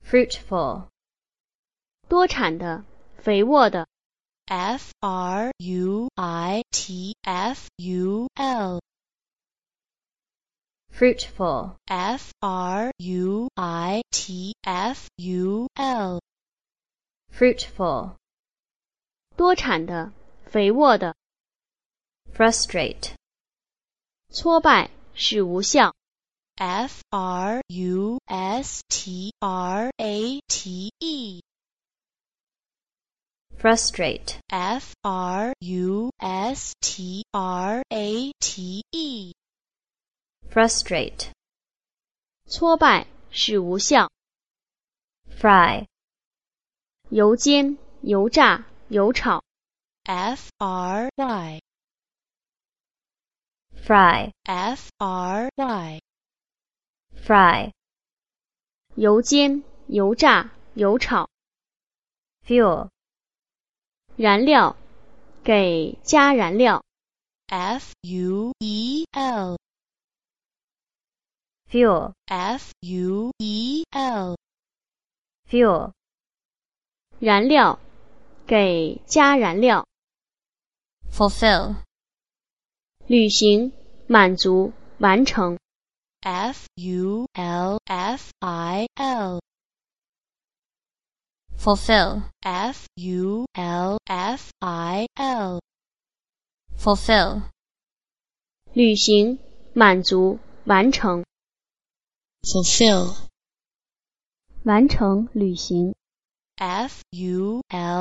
fruitful, 多产的，肥沃的。 fruitful, fruitful, fruitful, 多产的，肥沃的。frustrate, 挫败，使无效。 frustrate, frustrate, frustrate, 挫败，使无效。fry, 油煎，油炸，油炒。 fry, fry, fry, 油煎，油炸，油炒。fuel, 燃料，给加燃料。 fuel, fuel, fuel, 燃料，给加燃料。fulfill, 履行，满足，完成。 fulfill, fulfill, fulfill, 履行，满足，完成。 fulfill, 完成，履行。 fulfill,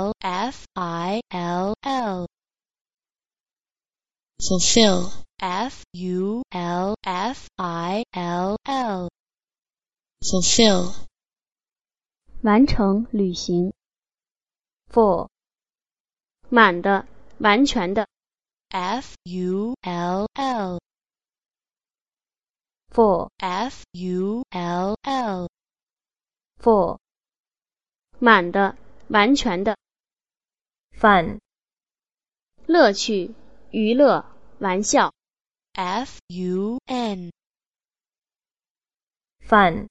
fulfill, 完成，履行。full, 满的，完全的。 full, full, full, 满的，完全的。fun, 乐趣，娱乐，玩笑。 fun, fun,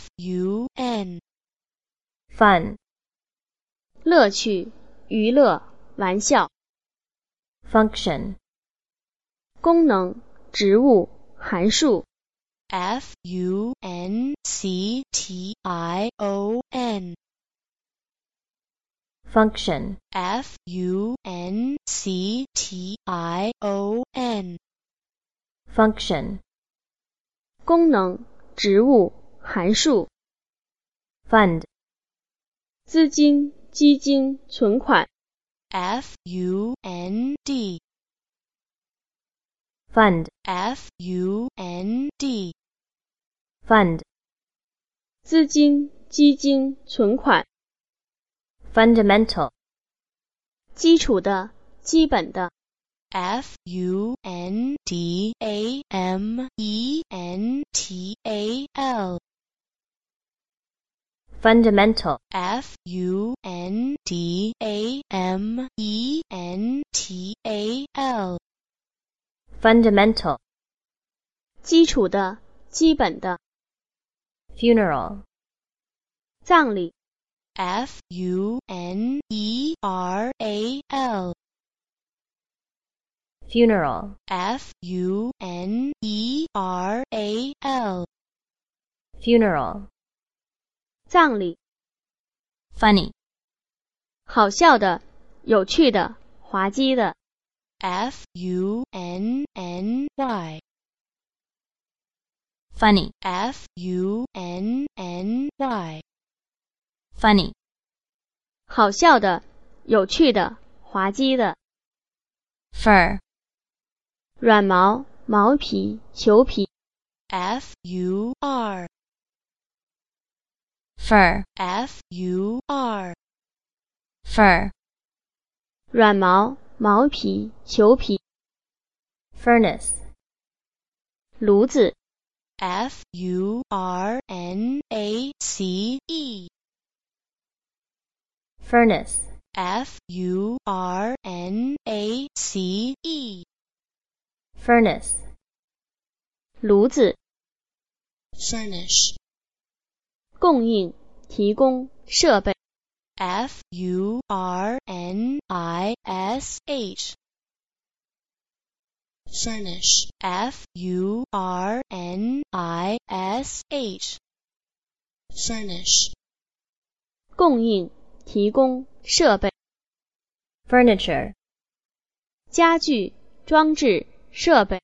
fun, 乐趣，娱乐，玩笑。function, 功能，职务，函数。 function, function, function, 功能，职务，函数。fund, 资金，基金，存款。 fund, fund, fund, 资金，基金，存款。fundamental, 基础的，基本的。 fundamental, fundamental, fundamental, 基础的，基本的。funeral, 葬礼。 funeral, funeral, funeral, 葬礼。funny, 好笑的，有趣的，滑稽的。 funny, funny, funny, 好笑的，有趣的，滑稽的。fur, 软毛，毛皮，裘皮。 fur, fur, fur, 软毛，毛皮，裘皮。furnace, 炉子。furnace, furnace, 炉子。 furnish, 供应， 提供设备。 Furnish. Furnish. Furnish. Furnish. 供应提供设备。 Furniture. 家具装置设备。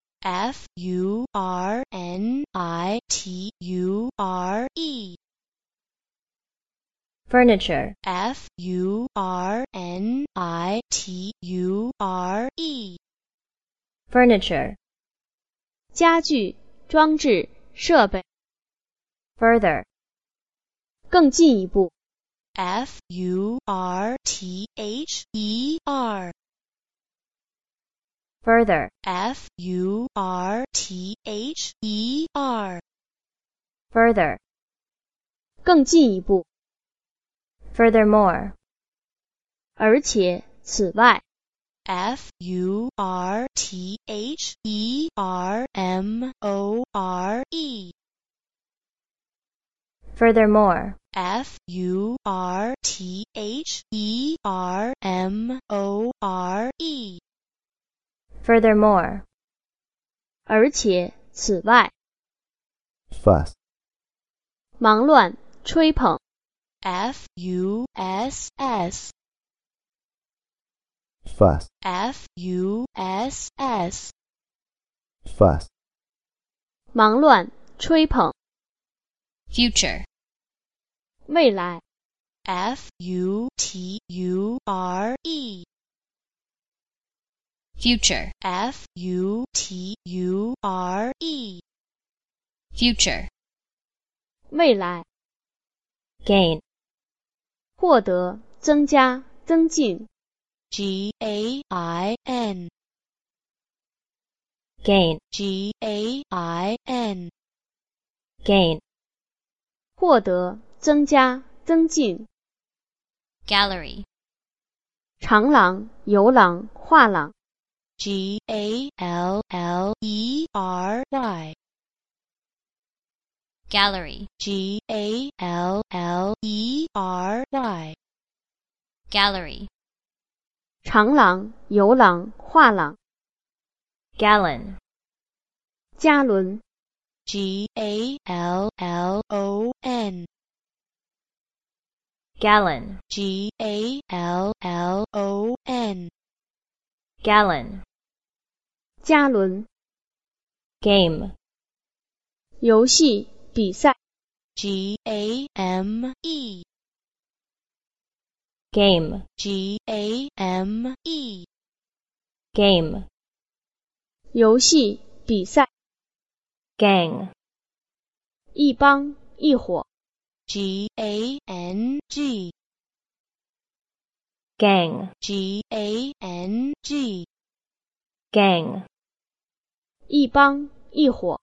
Furniture. Furniture. Furniture. Furniture. 家具装置设备。 Further. 更进一步。 Further. Further. Further. Further. 更进一步。 Furthermore. 而且此外。 Furthermore. Furthermore. Furthermore. Furthermore. 而且此外。 Fuss. 忙乱吹捧。 Fuss. Fuss. Fuss. Fuss. 忙乱吹捧。 Future. 未来。 Future. Future. Future. 未来。 Gain. 获得增加增进。 Gain. Gain. Gain. Gain. 获得增加增进。 Gallery. 长廊游廊画廊。 Gallery. Gallery. Gallery. Gallery. 长廊游廊画廊。 Gallon. 加仑。 Gallon. Gallon. Gallon. Gallon. 加仑。 Game. 游戏比赛。 Game. Game. Game. Game. 游戏比赛。 Gang. 一帮一伙。 Gang. Gang. Gang. Gang. 一帮一伙。